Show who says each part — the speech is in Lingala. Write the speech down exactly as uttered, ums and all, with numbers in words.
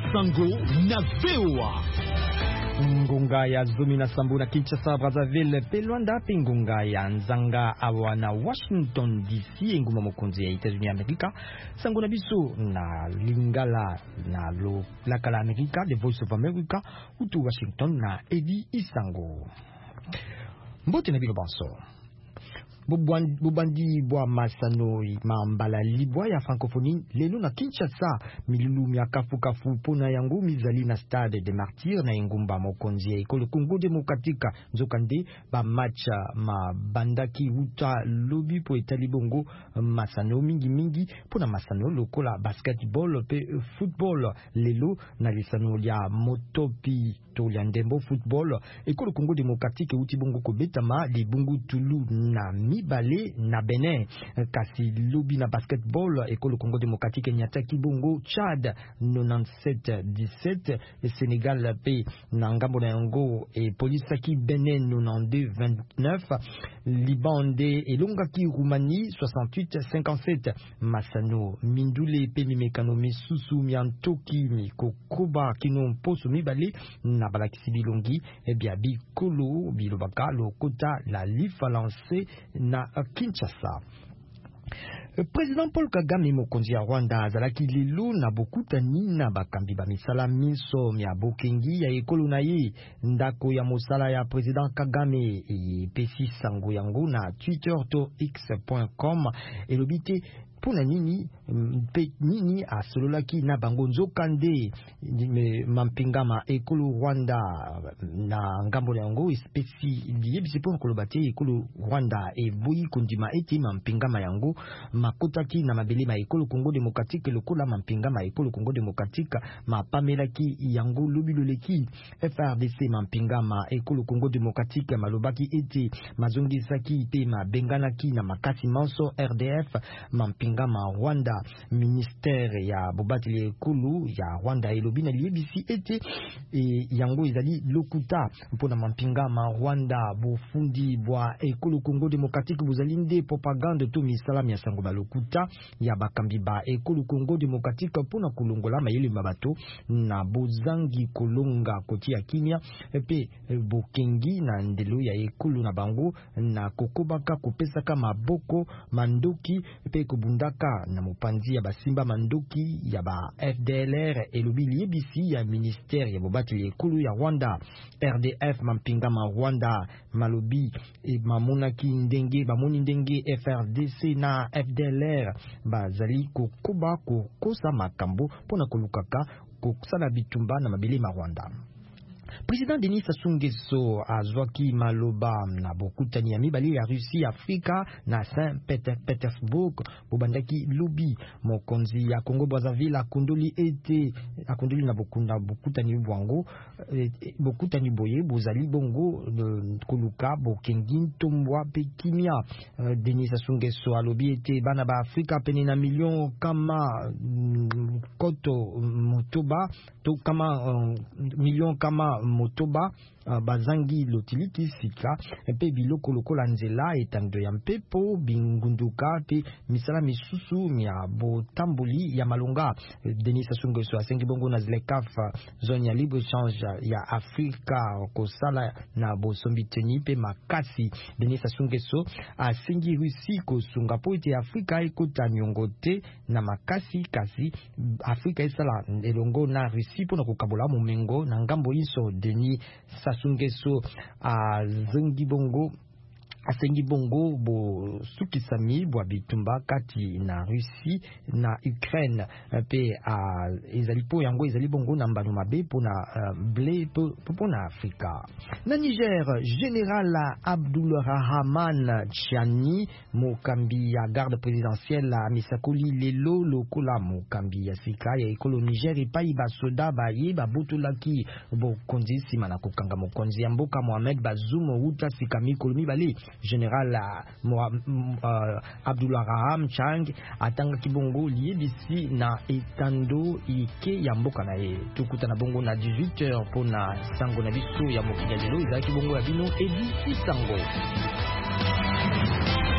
Speaker 1: Sango na V O A.
Speaker 2: Ngunga ya Zumi na Sambu na Kinshasa Brazzaville Pelwanda Pingunga ya Nzanga awa na Washington D C nguma mokonzi ya États-Unis Amerika sango na biso na Lingala na lo lakala Amerika The Voice of America utu Washington na Eddie Isango mbote na bilo banso Bubandi bwa masano mambala libwa ya francophonie lelo na Kinshasa milulu mya kafu kafu pona yangu mizali na Stade des Martyrs na ngumba mokonzi ya ekolo Congo Demokratika nzokande ba match ma bandaki uta lobby po etali bongo masano mingi mingi pona masano lokola basketball pe football lelo na lisano ya motopi to ya ndembo football ekolo Congo Demokratika uti bongo ko betama li bongo tulu na Mibale na Benin kasi lobby na basketball ekolo Congo Demokratique nyataki bongo Chad quatre-vingt-dix-sept dix-sept Sénégal pe na ngambo na yango e polisaki Benin quatre-vingt-douze vingt-neuf Liban de elongaki Roumanie soixante-huit cinquante-sept Masano Mindule pe mimekano misusu miantoki mikokoba kino poso Mibale na balakisi bilongi e bia bikolo bilobaka lokota la lifa lancé na Kinshasa. Président Paul Kagame mokonzi ya Rwanda azalaki lelo na bokutani na bakambi ba misala miso ya bokengi ya ekolo na ye ndako ya mosala ya Président Kagame e pesi sango yango na Twitter to x point com elobite pona nini pe nini asololaki na bango nzokande mampingama ekolo Rwanda na ngambo yango espesi yebisi pona kolobate ekolo Rwanda e boyi kondima eti mampingama yango makotaki na mabele ma ekolo Congo Demokratique lokola mampingama ekolo Congo Demokratique mapamelaki yango lobiloleki F R D C mampingama ekolo Congo Demokratique malobaki eti mazongisaki pe mabenganaki na makasi manso R D F mampingama ngama Rwanda ministère ya bobateli ekulu ya Rwanda elobi na liebisi ete e, yango ezali lokuta mpona mampingama Rwanda bofundi bwa ekulu Congo Demokratique bozali nde propagande to misalam ya sango balokuta ya bakambi ba ekulu Congo Demokratique mpona kulongola mayele mabato na bozangi kolonga koti ya kimia epe bokengi na ndelo ya ekulu na bango na kokobaka kopesaka maboko mandoki epe kubunda na mopanzi ya basimba mandoki ya ba F D L R elobi liebisi ya ministère ya bobateli ekulu ya Rwanda R D F mampingama Rwanda malobi e mamonaki ndenge bamoni ndenge F R D C na F D L R bazali kokoba kokosa makambo pona kolukaka kokusala bitumba na mabele ma Rwanda. Président Denis Sassou Nguesso azwaki maloba na bokutani ya mibali ya Russie Afrika na Saint-Pétersbourg bobandaki lobi mokonzi ya Congo Brazzaville akundoli ete akundoli na bokunda bokutani bwango bokutani boye bozali bongo koluka bokengi ntombwa pe kimia. Denis Sassou Nguesso alobi ete bana ba Afrika pene na million kama koto motoba to kama uh, million kama motoba uh, bazangi lotiliki sika pe biloko lokola nzela etando ya mpepo bingunduka pe misala misusu mia botamboli ya malonga. Denis Sassou Nguesso asengi bongo na zlekaf zone ya libre échange ya Afrika kosala na bosombi teni pe makasi. Denis Sassou Nguesso asengi Russie kosunga po ete Afrika ekota nyongo te na makasi kasi Afrika esala elongo na Russie pona kokabola momengo na ngambo iso. Denis Sassou Nguesso a zengi bongo asengi bongo bo sukisami bwa bitumba kati na Russie na Ukraine pe a ezali po yango ezali bongo na mbano mabe pona uh, blé pona Afrika. Na Niger, Général Abdourahmane Tchiani mokambi ya garde présidentielle a misakoli lelo lokola mokambi ya sika ya ekolo Niger epai basoda baye babotolaki bokonzi nsima na kokanga mokonzi ya mboka Mohamed Bazoum uta sika mikolo mibale. Général uh, Abdourahmane Tchiani atanga kibongo liebisi na etando ike ya mboka na ye. Tukutana bongo na dix-huit heures pona sango na biso ya mokili lelo ezaki bongo ya bino Eddie Isango.